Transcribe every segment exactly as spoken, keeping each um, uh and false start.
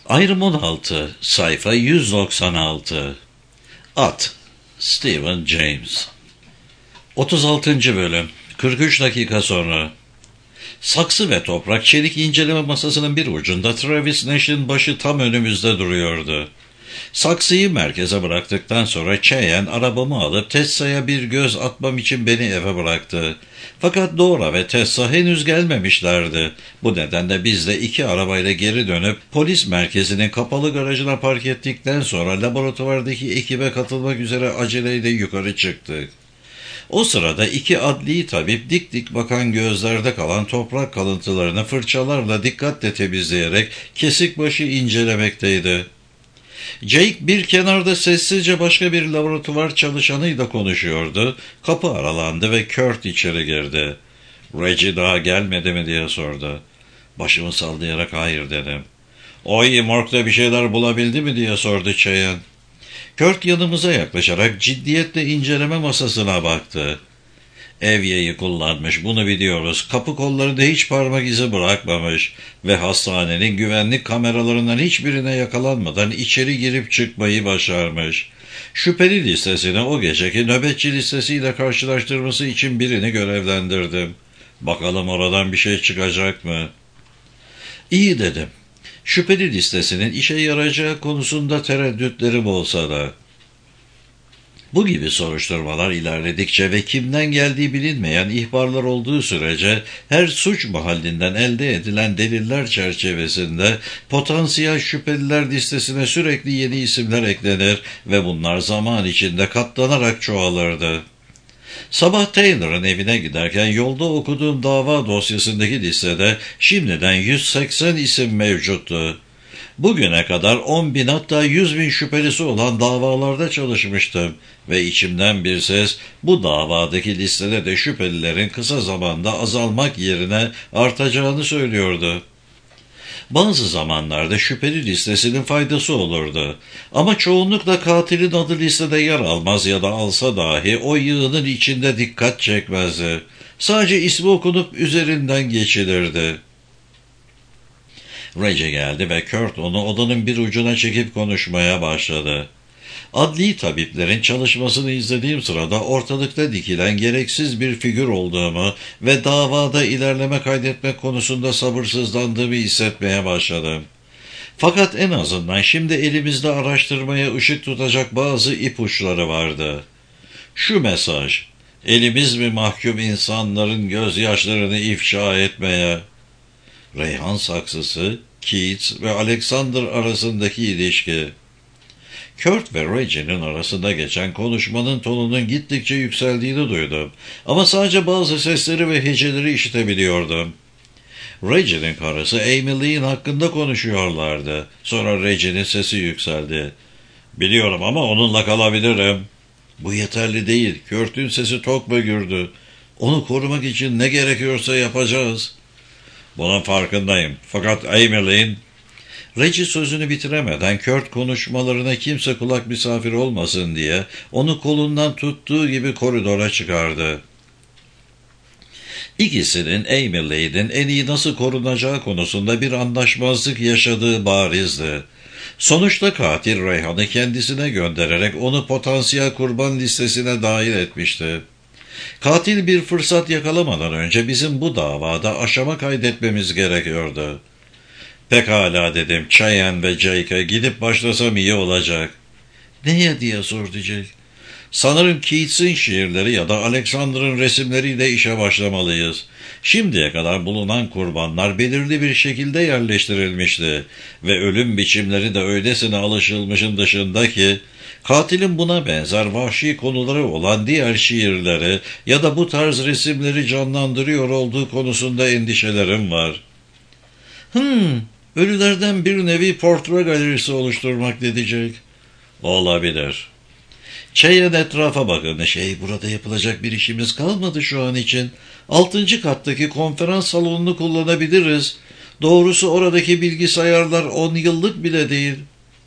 Ayrım on altı, sayfa yüz doksan altı. At, Stephen James. otuz altıncı bölüm, kırk üç dakika sonra. Saksı ve toprak çelik inceleme masasının bir ucunda Travis Nash'in başı tam önümüzde duruyordu. Saksıyı merkeze bıraktıktan sonra Cheyenne arabamı alıp Tessa'ya bir göz atmam için beni eve bıraktı. Fakat Dora ve Tessa henüz gelmemişlerdi. Bu nedenle biz de iki arabayla geri dönüp polis merkezinin kapalı garajına park ettikten sonra laboratuvardaki ekibe katılmak üzere aceleyle yukarı çıktık. O sırada iki adli tabip dik dik bakan gözlerde kalan toprak kalıntılarını fırçalarla dikkatle temizleyerek kesik başı incelemekteydi. Jake bir kenarda sessizce başka bir laboratuvar çalışanıyla konuşuyordu. Kapı aralandı ve Kurt içeri girdi. "Reggie daha gelmedi mi?" diye sordu. Başımı sallayarak hayır dedim. "O iyi, morgda bir şeyler bulabildi mi?" diye sordu Cheyenne. Kurt yanımıza yaklaşarak ciddiyetle inceleme masasına baktı. "Evyeyi kullanmış, bunu biliyoruz. Kapı kollarında hiç parmak izi bırakmamış ve hastanenin güvenlik kameralarından hiçbirine yakalanmadan içeri girip çıkmayı başarmış. Şüpheli listesini o geceki nöbetçi listesiyle karşılaştırması için birini görevlendirdim. Bakalım oradan bir şey çıkacak mı?" "İyi," dedim. Şüpheli listesinin işe yarayacağı konusunda tereddütlerim olsa da. Bu gibi soruşturmalar ilerledikçe ve kimden geldiği bilinmeyen ihbarlar olduğu sürece her suç mahallinden elde edilen deliller çerçevesinde potansiyel şüpheliler listesine sürekli yeni isimler eklenir ve bunlar zaman içinde katlanarak çoğalırdı. Sabah Taylor'ın evine giderken yolda okuduğum dava dosyasındaki listede şimdiden yüz seksen isim mevcuttu. Bugüne kadar on bin hatta yüz bin şüphelisi olan davalarda çalışmıştım ve içimden bir ses bu davadaki listede de şüphelilerin kısa zamanda azalmak yerine artacağını söylüyordu. Bazı zamanlarda şüpheli listesinin faydası olurdu ama çoğunlukla katilin adı listede yer almaz ya da alsa dahi o yığının içinde dikkat çekmezdi. Sadece ismi okunup üzerinden geçilirdi. Reggie geldi ve Kurt onu odanın bir ucuna çekip konuşmaya başladı. Adli tabiplerin çalışmasını izlediğim sırada ortalıkta dikilen gereksiz bir figür olduğumu ve davada ilerleme kaydetmek konusunda sabırsızlandığımı hissetmeye başladım. Fakat en azından şimdi elimizde araştırmaya ışık tutacak bazı ipuçları vardı. Şu mesaj: "Elimiz mi mahkum insanların gözyaşlarını ifşa etmeye?" Reyhan saksısı, Keats ve Alexander arasındaki ilişki. Kurt ve Reggie'nin arasında geçen konuşmanın tonunun gittikçe yükseldiğini duydum. Ama sadece bazı sesleri ve heceleri işitebiliyordum. Reggie'nin karısı Amy Lynn hakkında konuşuyorlardı. Sonra Reggie'nin sesi yükseldi. "Biliyorum ama onunla kalabilirim." "Bu yeterli değil. Kurt'un sesi tok ve gürdü. Onu korumak için ne gerekiyorsa yapacağız." "Bunun farkındayım. Fakat Amy Lynn..." Reggie sözünü bitiremeden Kurt konuşmalarına kimse kulak misafir olmasın diye onu kolundan tuttuğu gibi koridora çıkardı. İkisinin Amy Lane'in en iyi nasıl korunacağı konusunda bir anlaşmazlık yaşadığı barizdi. Sonuçta katil Reyhan'ı kendisine göndererek onu potansiyel kurban listesine dahil etmişti. Katil bir fırsat yakalamadan önce bizim bu davada aşama kaydetmemiz gerekiyordu. "Pekala," dedim. "Cheyenne ve Jake'e gidip başlasam iyi olacak." "Neye?" diye sordu Jake. "Sanırım Keats'in şiirleri ya da Alexander'ın resimleriyle işe başlamalıyız. Şimdiye kadar bulunan kurbanlar belirli bir şekilde yerleştirilmişti ve ölüm biçimleri de öylesine alışılmışın dışında ki katilin buna benzer vahşi konuları olan diğer şiirleri ya da bu tarz resimleri canlandırıyor olduğu konusunda endişelerim var." Hmm, ölülerden bir nevi portre galerisi oluşturmak," dedi Jake. "Olabilir." Cheyenne etrafa bakın. "Şey, burada yapılacak bir işimiz kalmadı şu an için. Altıncı kattaki konferans salonunu kullanabiliriz. Doğrusu oradaki bilgisayarlar on yıllık bile değil."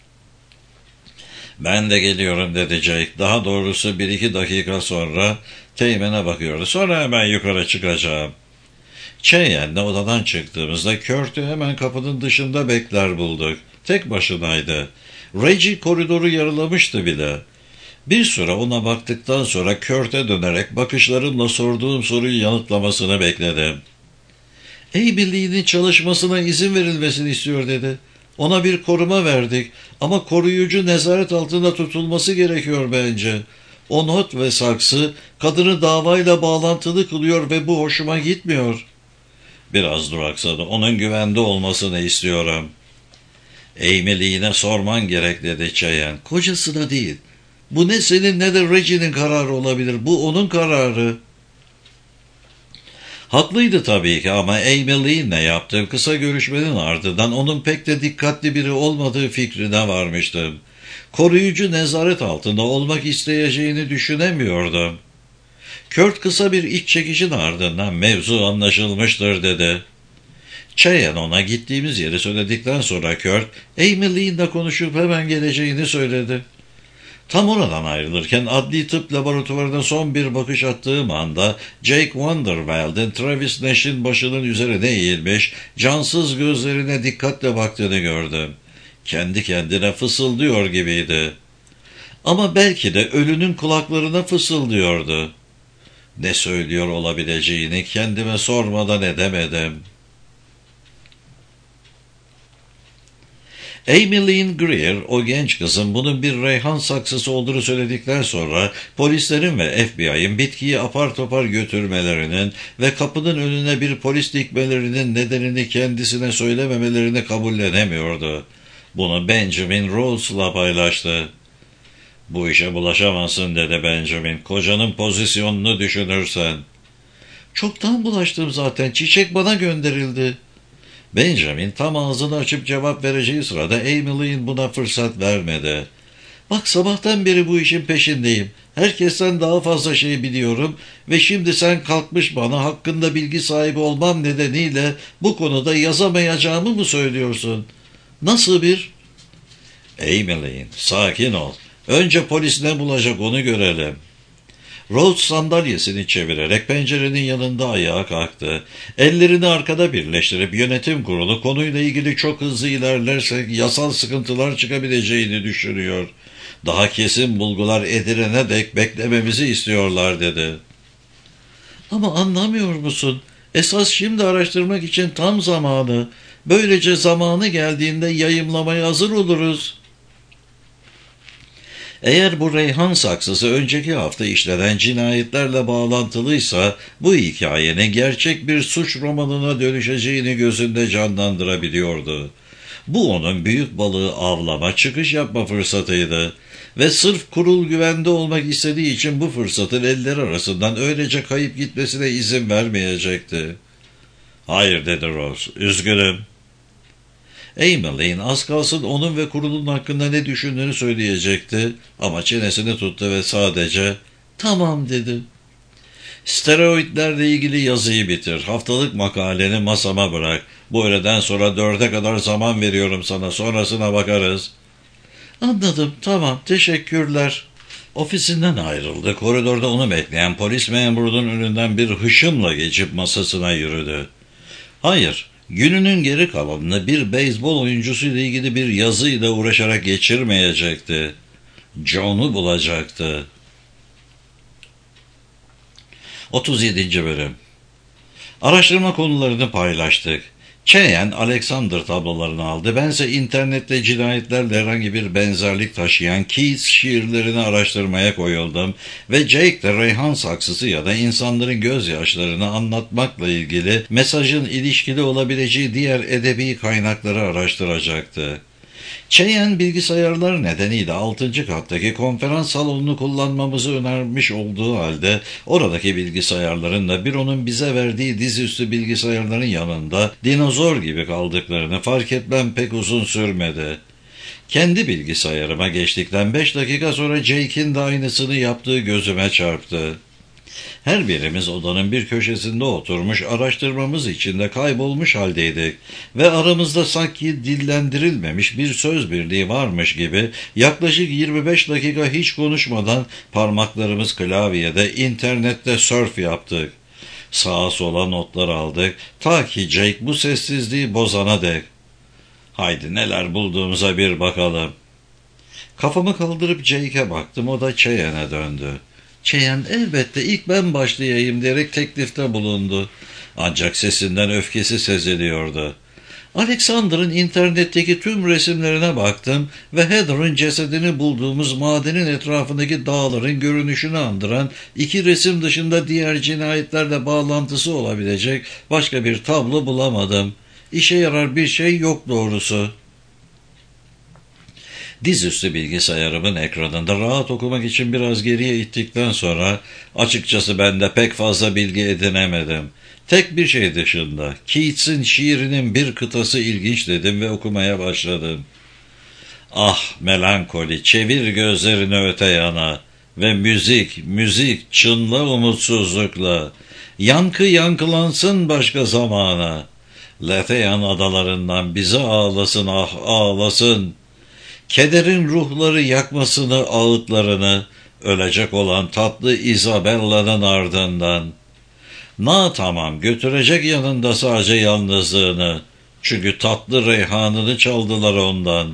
"Ben de geliyorum," dedi Jake. Daha doğrusu bir iki dakika sonra Teğmen'e bakıyordu. "Sonra hemen yukarı çıkacağım." Cheyenne'le odadan çıktığımızda Kurt'u hemen kapının dışında bekler bulduk. tek başınaydı. Reggie koridoru yarılamıştı bile. Bir süre ona baktıktan sonra Kurt'e dönerek bakışlarımla sorduğum soruyu yanıtlamasını bekledim. Amy Lee'nin çalışmasına izin verilmesini istiyor dedi. Ona bir koruma verdik ama koruyucu nezaret altında tutulması gerekiyor bence. O not ve saksı kadını davayla bağlantılı kılıyor ve bu hoşuma gitmiyor. Biraz duraksadı. Onun güvende olmasını istiyorum. Amy Lee'ne sorman gerek dedi Cheyenne. Kocasına değil. Bu ne senin ne de Reggie'nin kararı olabilir. Bu onun kararı. Haklıydı tabii ki ama Amy Lee'ne yaptığım kısa görüşmenin ardından onun pek de dikkatli biri olmadığı fikrine varmıştım. Koruyucu nezaret altında olmak isteyeceğini düşünemiyordum. Kurt kısa bir iç çekişin ardından mevzu anlaşılmıştır dedi. Cheyenne ona gittiğimiz yeri söyledikten sonra Kurt, Amy Lee'nle konuşup hemen geleceğini söyledi. Tam oradan ayrılırken adli tıp laboratuvarına son bir bakış attığım anda Jake Wonderwild'in Travis Nash'in başının üzerine eğilmiş, cansız gözlerine dikkatle baktığını gördüm. Kendi kendine fısıldıyor gibiydi. Ama belki de ölünün kulaklarına fısıldıyordu. Ne söylüyor olabileceğini kendime sormadan edemedim. Amy Lynn Greer, o genç kızın bunun bir reyhan saksısı olduğunu söyledikten sonra polislerin ve F B I'ın bitkiyi apar topar götürmelerinin ve kapının önüne bir polis dikmelerinin nedenini kendisine söylememelerini kabullenemiyordu. Bunu Benjamin Rawls'la paylaştı. Bu işe bulaşamazsın dedi Benjamin. Kocanın pozisyonunu düşünürsen. Çoktan bulaştım zaten. Çiçek bana gönderildi. Benjamin tam ağzını açıp cevap vereceği sırada Amy Lynn buna fırsat vermedi. Bak sabahtan beri bu işin peşindeyim. Herkesten daha fazla şey biliyorum ve şimdi sen kalkmış bana hakkında bilgi sahibi olmam nedeniyle bu konuda yazamayacağımı mı söylüyorsun? Nasıl bir? Amy Lynn, sakin ol. Önce polis ne bulacak onu görelim. Rhodes sandalyesini çevirerek pencerenin yanında ayağa kalktı. Ellerini arkada birleştirip yönetim kurulu konuyla ilgili çok hızlı ilerlerse yasal sıkıntılar çıkabileceğini düşünüyor. Daha kesin bulgular edilene dek beklememizi istiyorlar dedi. Ama anlamıyor musun? Esas şimdi araştırmak için tam zamanı. Böylece zamanı geldiğinde yayımlamaya hazır oluruz. Eğer bu reyhan saksısı önceki hafta işlenen cinayetlerle bağlantılıysa bu hikayenin gerçek bir suç romanına dönüşeceğini gözünde canlandırabiliyordu. Bu onun büyük balığı avlama, çıkış yapma fırsatıydı ve sırf kurul güvende olmak istediği için bu fırsatın elleri arasından öylece kayıp gitmesine izin vermeyecekti. Hayır dedi Rose, üzgünüm. Amy Lynn az kalsın onun ve kurulun hakkında ne düşündüğünü söyleyecekti ama çenesini tuttu ve sadece tamam dedi. Steroidlerle ilgili yazıyı bitir, haftalık makaleni masama bırak. Bu öğleden sonra dörde kadar zaman veriyorum sana, sonrasına bakarız. Anladım, tamam, teşekkürler. Ofisinden ayrıldı, koridorda onu bekleyen polis memurunun önünden bir hışımla geçip masasına yürüdü. Hayır. Gününün geri kalanını bir beyzbol oyuncusuyla ilgili bir yazıyla uğraşarak geçirmeyecekti. John'u bulacaktı. otuz yedinci bölüm. Araştırma konularını paylaştık. Cheyenne Alexander tablolarını aldı. Bense internette cinayetlerle herhangi bir benzerlik taşıyan Keats şiirlerini araştırmaya koyuldum ve Jake de reyhan saksısı ya da insanların gözyaşlarını anlatmakla ilgili mesajın ilişkili olabileceği diğer edebi kaynakları araştıracaktı. Cheyenne bilgisayarlar nedeniyle altıncı kattaki konferans salonunu kullanmamızı önermiş olduğu halde oradaki bilgisayarların da bir onun bize verdiği dizüstü bilgisayarların yanında dinozor gibi kaldıklarını fark etmem pek uzun sürmedi. Kendi bilgisayarıma geçtikten beş dakika sonra Jake'in de aynısını yaptığı gözüme çarptı. Her birimiz odanın bir köşesinde oturmuş araştırmamız içinde kaybolmuş haldeydik ve aramızda sanki dillendirilmemiş bir söz birliği varmış gibi yaklaşık yirmi beş dakika hiç konuşmadan parmaklarımız klavyede internette surf yaptık. Sağa sola notlar aldık ta ki Jake bu sessizliği bozana dek. Haydi neler bulduğumuza bir bakalım. Kafamı kaldırıp Jake'e baktım, o da Cheyenne'e döndü. Cheyenne elbette ilk ben başlayayım diyerek teklifte bulundu. Ancak sesinden öfkesi seziliyordu. Alexander'ın internetteki tüm resimlerine baktım ve Heather'ın cesedini bulduğumuz madenin etrafındaki dağların görünüşünü andıran iki resim dışında diğer cinayetlerle bağlantısı olabilecek başka bir tablo bulamadım. İşe yarar bir şey yok doğrusu. Dizüstü bilgisayarımın ekranında rahat okumak için biraz geriye ittikten sonra açıkçası ben de pek fazla bilgi edinemedim. Tek bir şey dışında Keats'in şiirinin bir kıtası ilginç dedim ve okumaya başladım. Ah melankoli, çevir gözlerini öte yana ve müzik, müzik çınla umutsuzlukla, yankı yankılansın başka zamana. Lethean adalarından bize ağlasın, ah ağlasın. Kederin ruhları yakmasını ağıtlarını, ölecek olan tatlı Isabella'nın ardından. Na tamam, götürecek yanında sadece yalnızlığını, çünkü tatlı reyhanını çaldılar ondan.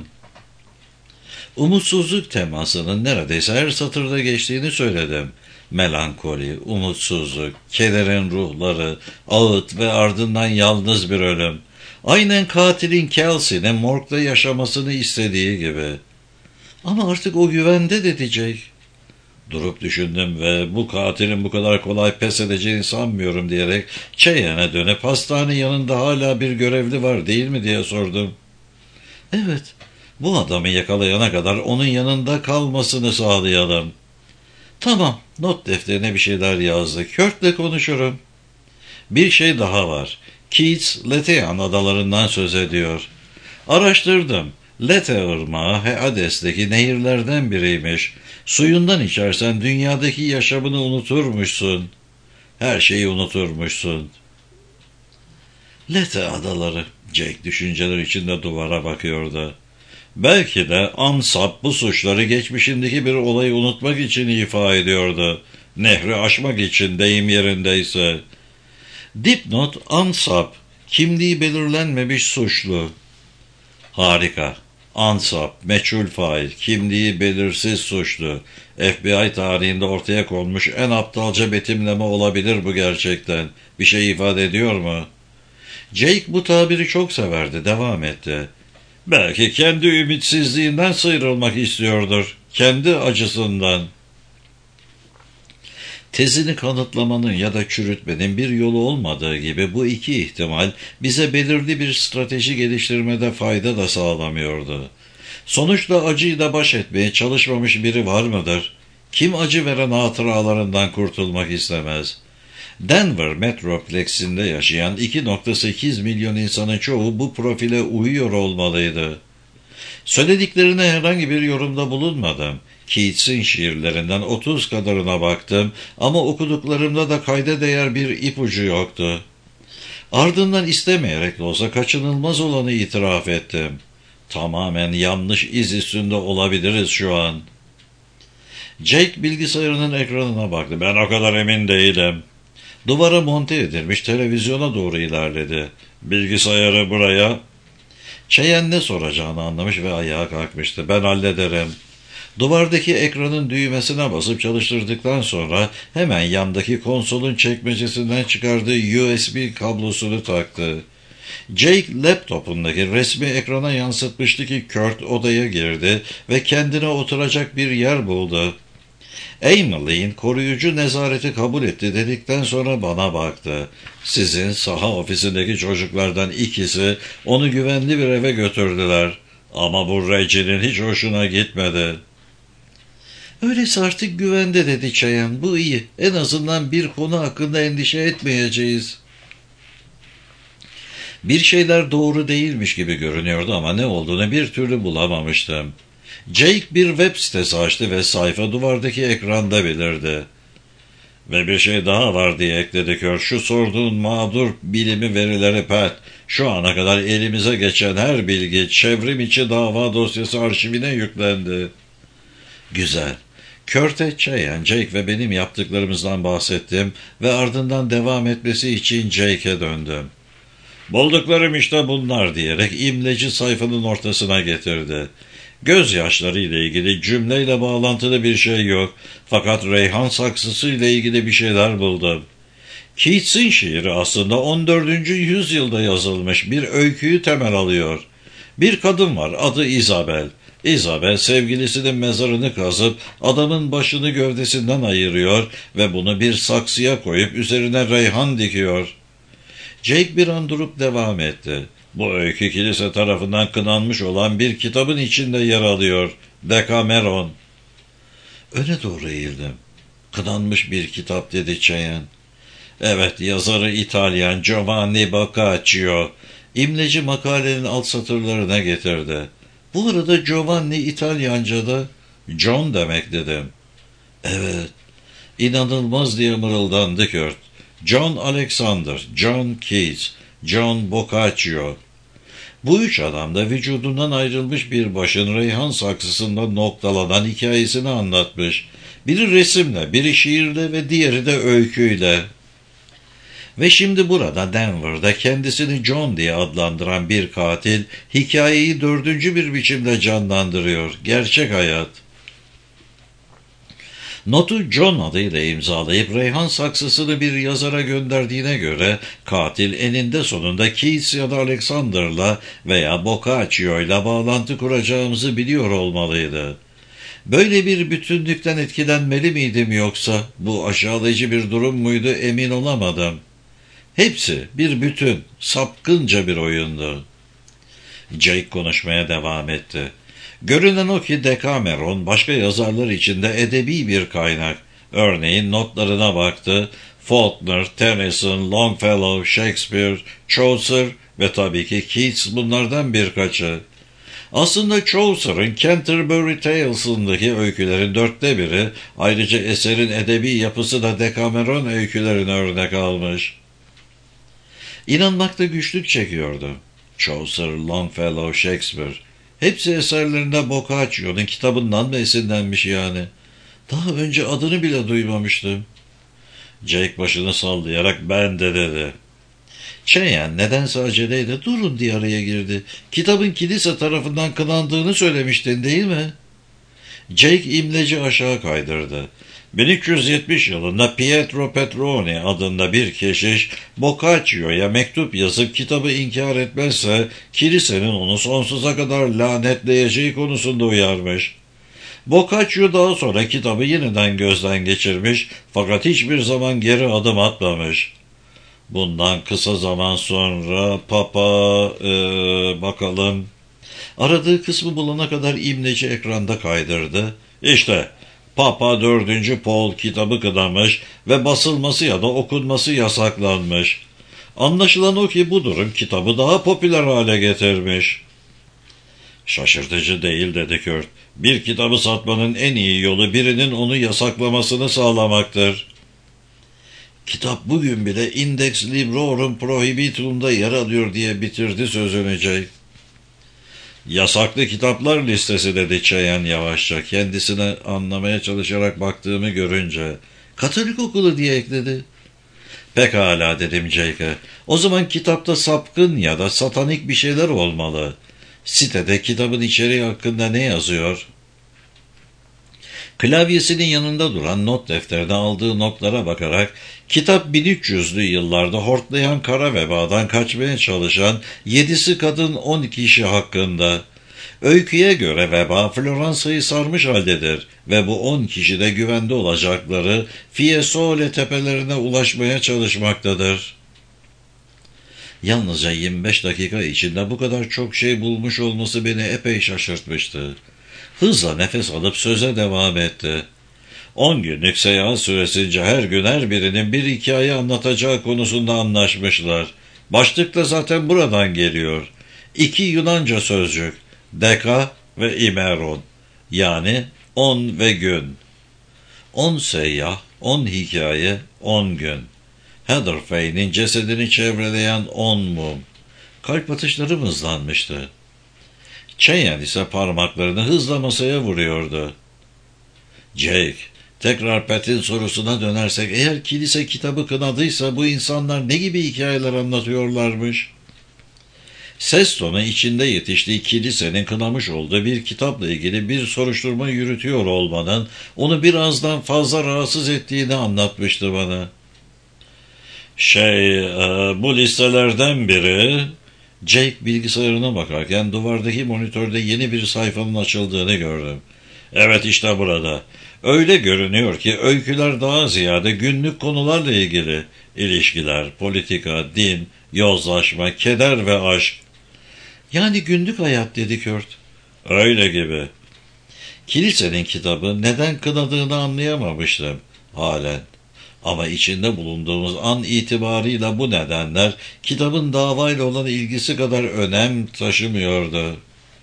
Umutsuzluk temasının neredeyse her satırda geçtiğini söyledim. Melankoli, umutsuzluk, kederin ruhları, ağıt ve ardından yalnız bir ölüm. Aynen katilin Kelsey'nin morgda yaşamasını istediği gibi. Ama artık o güvende de diyecek. Durup düşündüm ve bu katilin bu kadar kolay pes edeceğini sanmıyorum diyerek Cheyenne'e dönüp hastane yanında hala bir görevli var değil mi diye sordum. Evet, bu adamı yakalayana kadar onun yanında kalmasını sağlayalım. Tamam, not defterine bir şeyler yazdı. Kurt'le konuşurum. Bir şey daha var. Keats, Lethean adalarından söz ediyor. Araştırdım. Lethe ırmağı Hades'teki nehirlerden biriymiş. Suyundan içersen dünyadaki yaşamını unuturmuşsun. Her şeyi unuturmuşsun. Lethe adaları. Jake düşünceler içinde duvara bakıyordu. Belki de Ansap bu suçları geçmişindeki bir olayı unutmak için ifa ediyordu. Nehri aşmak için deyim yerindeyse. Dipnot Ansap, kimliği belirlenmemiş suçlu. Harika. Ansap, meçhul fail, kimliği belirsiz suçlu. F B I tarihinde ortaya konmuş en aptalca betimleme olabilir bu gerçekten. Bir şey ifade ediyor mu? Jake bu tabiri çok severdi, devam etti. Belki kendi ümitsizliğinden sıyrılmak istiyordur. Kendi acısından. Tezini kanıtlamanın ya da çürütmenin bir yolu olmadığı gibi bu iki ihtimal bize belirli bir strateji geliştirmede fayda da sağlamıyordu. Sonuçta acıyla baş etmeye çalışmamış biri var mıdır? Kim acı veren hatıralarından kurtulmak istemez? Denver Metropleks'inde yaşayan iki virgül sekiz milyon insanın çoğu bu profile uyuyor olmalıydı. Söylediklerine herhangi bir yorumda bulunmadım. Keats'in şiirlerinden otuz kadarına baktım ama okuduklarımda da kayda değer bir ipucu yoktu. Ardından istemeyerek de olsa kaçınılmaz olanı itiraf ettim. Tamamen yanlış iz üstünde olabiliriz şu an. Jake bilgisayarının ekranına baktı. Ben o kadar emin değilim. Duvara monte edilmiş televizyona doğru ilerledi. Bilgisayarı buraya. Cheyenne ne soracağını anlamış ve ayağa kalkmıştı. Ben hallederim. Duvardaki ekranın düğmesine basıp çalıştırdıktan sonra hemen yandaki konsolun çekmecesinden çıkardığı U S B kablosunu taktı. Jake laptopundaki resmi ekrana yansıtmıştı ki Kurt odaya girdi ve kendine oturacak bir yer buldu. Emily'in koruyucu nezareti kabul etti dedikten sonra bana baktı. Sizin saha ofisindeki çocuklardan ikisi onu güvenli bir eve götürdüler. Ama bu Reggie'nin hiç hoşuna gitmedi. Öyleyse artık güvende dedi Cheyenne. Bu iyi. En azından bir konu hakkında endişe etmeyeceğiz. Bir şeyler doğru değilmiş gibi görünüyordu ama ne olduğunu bir türlü bulamamıştım. Jake bir web sitesi açtı ve sayfa duvardaki ekranda belirdi. Ve bir şey daha var diye ekledi Kör. Şu sorduğun mağdur bilimi verileri Pat. Şu ana kadar elimize geçen her bilgi çevrim içi dava dosyası arşivine yüklendi. Güzel. Körte Cheyenne, Jake ve benim yaptıklarımızdan bahsettim ve ardından devam etmesi için Jake'e döndüm. Bulduklarım işte bunlar diyerek imleci sayfanın ortasına getirdi. Gözyaşları ile ilgili cümleyle bağlantılı bir şey yok. Fakat reyhan saksısı ile ilgili bir şeyler buldum. Keats'in şiiri aslında on dördüncü yüzyılda yazılmış bir öyküyü temel alıyor. Bir kadın var, adı Isabel. Isabel sevgilisinin mezarını kazıp adamın başını gövdesinden ayırıyor ve bunu bir saksıya koyup üzerine reyhan dikiyor. Jake bir an durup devam etti. Bu öykü kilise tarafından kınanmış olan bir kitabın içinde yer alıyor. Decameron. Öne doğru eğildim. Kınanmış bir kitap dedi Cheyenne. Evet, yazarı İtalyan Giovanni Boccaccio. İmleci makalenin alt satırlarına getirdi. Bu arada Giovanni İtalyanca'da John demek dedim. Evet, inanılmaz diye mırıldandı Kurt. John Alexander, John Keats, John Boccaccio. Bu üç adam da vücudundan ayrılmış bir başın reyhan saksısında noktalanan hikayesini anlatmış. Biri resimle, biri şiirle ve diğeri de öyküyle. Ve şimdi burada Denver'da kendisini John diye adlandıran bir katil hikayeyi dördüncü bir biçimde canlandırıyor. Gerçek hayat. Notu John adıyla imzalayıp reyhan saksısını bir yazara gönderdiğine göre katil eninde sonunda Keats ya da Alexander'la veya Boccacio'yla bağlantı kuracağımızı biliyor olmalıydı. Böyle bir bütünlükten etkilenmeli miydim yoksa bu aşağılayıcı bir durum muydu emin olamadım. Hepsi bir bütün, sapkınca bir oyundu. Jake konuşmaya devam etti. Görünen o ki Decameron başka yazarlar için de edebi bir kaynak. Örneğin notlarına baktı. Faulkner, Tennyson, Longfellow, Shakespeare, Chaucer ve tabii ki Keats bunlardan birkaçı. Aslında Chaucer'ın Canterbury Tales'ındaki öykülerin dörtte biri, ayrıca eserin edebi yapısı da Decameron öykülerine örnek almış. İnanmakta güçlük çekiyordu. Chaucer, Longfellow, Shakespeare, hepsi eserlerinde Boccaccio'nun kitabından mı esinlenmiş yani? Daha önce adını bile duymamıştım. Jake başını sallayarak ben de dedi. Cheyenne nedense aceleyle durun diye araya girdi. Kitabın kilise tarafından kınandığını söylemiştin değil mi? Jake imleci aşağı kaydırdı. bin üç yüz yetmiş yılında Pietro Petroni adında bir keşiş Boccaccio'ya mektup yazıp kitabı inkar etmezse kilisenin onu sonsuza kadar lanetleyeceği konusunda uyarmış. Boccaccio daha sonra kitabı yeniden gözden geçirmiş fakat hiçbir zaman geri adım atmamış. Bundan kısa zaman sonra Papa ee, bakalım aradığı kısmı bulana kadar imleci ekranda kaydırdı. İşte Papa dördüncü Paul kitabı kınamış ve basılması ya da okunması yasaklanmış. Anlaşılan o ki bu durum kitabı daha popüler hale getirmiş. Şaşırtıcı değil dedi Kurt. Bir kitabı satmanın en iyi yolu birinin onu yasaklamasını sağlamaktır. Kitap bugün bile Index Librorum Prohibitum'da yer alıyor diye bitirdi sözünü Jake. Yasaklı kitaplar listesi dedi Cheyenne yavaşça, kendisine anlamaya çalışarak baktığımı görünce. Katolik okulu diye ekledi. Pekala dedim Jake'e. O zaman kitapta sapkın ya da satanik bir şeyler olmalı. Sitede kitabın içeriği hakkında ne yazıyor? Klavyesinin yanında duran not defterine aldığı notlara bakarak kitap bin üç yüzlü yıllarda hortlayan kara vebadan kaçmaya çalışan yedisi kadın on kişi hakkında. Öyküye göre veba Floransa'yı sarmış haldedir ve bu on kişi de güvende olacakları Fiesole tepelerine ulaşmaya çalışmaktadır. Yalnızca yirmi beş dakika içinde bu kadar çok şey bulmuş olması beni epey şaşırtmıştı. Hızla nefes alıp söze devam etti. On günlük seyahat süresince her gün her birinin bir hikaye anlatacağı konusunda anlaşmışlar. Başlık da zaten buradan geliyor. İki Yunanca sözcük, deka ve imeron, yani on ve gün. On seyyah, on hikaye, on gün. Heatherfay'nin cesedini çevreleyen on mum. Kalp atışları hızlanmıştı. Cheyenne ise parmaklarını hızla masaya vuruyordu. Jake, tekrar Pat'in sorusuna dönersek, eğer kilise kitabı kınadıysa bu insanlar ne gibi hikayeler anlatıyorlarmış? Ses tonu içinde yetiştiği kilisenin kınamış olduğu bir kitapla ilgili bir soruşturma yürütüyor olmanın onu birazdan fazla rahatsız ettiğini anlatmıştı bana. Şey, e, bu listelerden biri... Jake bilgisayarına bakarken duvardaki monitörde yeni bir sayfanın açıldığını gördüm. Evet, işte burada. Öyle görünüyor ki öyküler daha ziyade günlük konularla ilgili. İlişkiler, politika, din, yozlaşma, keder ve aşk. Yani günlük hayat, dedi Kurt. Öyle gibi. Kilisenin kitabı neden kınadığını anlayamamıştım halen. Ama içinde bulunduğumuz an itibarıyla bu nedenler kitabın davayla olan ilgisi kadar önem taşımıyordu.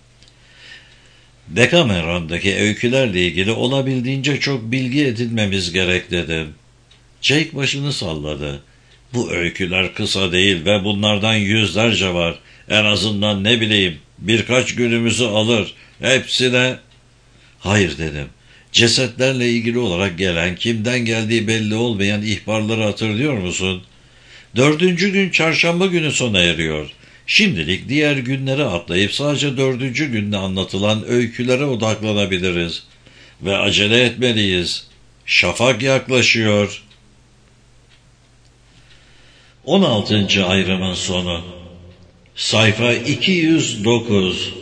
Decameron'daki öykülerle ilgili olabildiğince çok bilgi edinmemiz gerek dedim. Jake başını salladı. Bu öyküler kısa değil ve bunlardan yüzlerce var. En azından ne bileyim birkaç günümüzü alır. Hepsine... Hayır dedim. Cesetlerle ilgili olarak gelen, kimden geldiği belli olmayan ihbarları hatırlıyor musun? Dördüncü gün çarşamba günü sona eriyor. Şimdilik diğer günlere atlayıp sadece dördüncü günde anlatılan öykülere odaklanabiliriz. Ve acele etmeliyiz. Şafak yaklaşıyor. on altıncı ayrımın sonu. Sayfa iki yüz dokuz.